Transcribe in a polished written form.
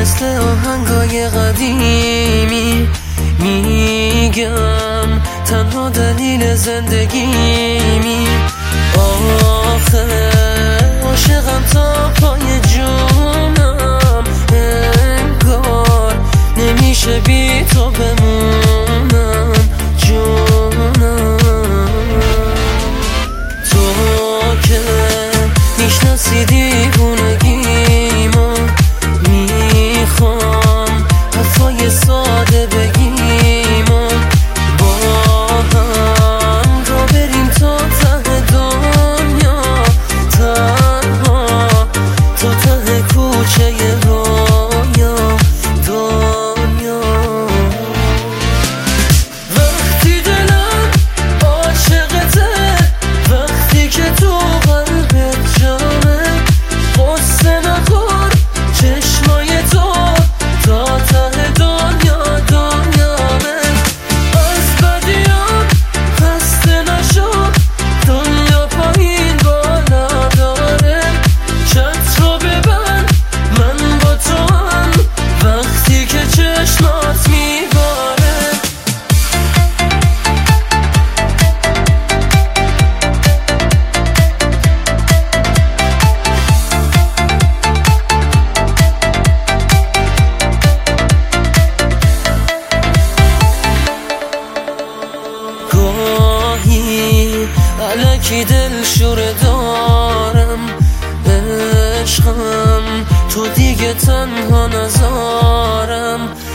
مثل آهنگای قدیمی میگم تنها دلیل زندگیمی. آخه عاشقم تا پای جونم، انگار نمیشه بی تو بمونم جونم. تو که میشناسی دیوونگیمو، میخوام حرفای ساده بگیمو، با هم را بریم تا ته دنیا، تنها تا ته کوچه رویا دنیا. وقتی دلم عاشقته، وقتی که تو قلبت جامه، قصه نخور چشمای تو تا ته دنیا دنیامه. از بدیام خسته نشو، دنیا پایین بالا داره، چت رو ببند من با تو هم وقتی که چشمات میباره. گاهی الکی دل شوره دارم، عشقم تو دیگه تنها نذارم.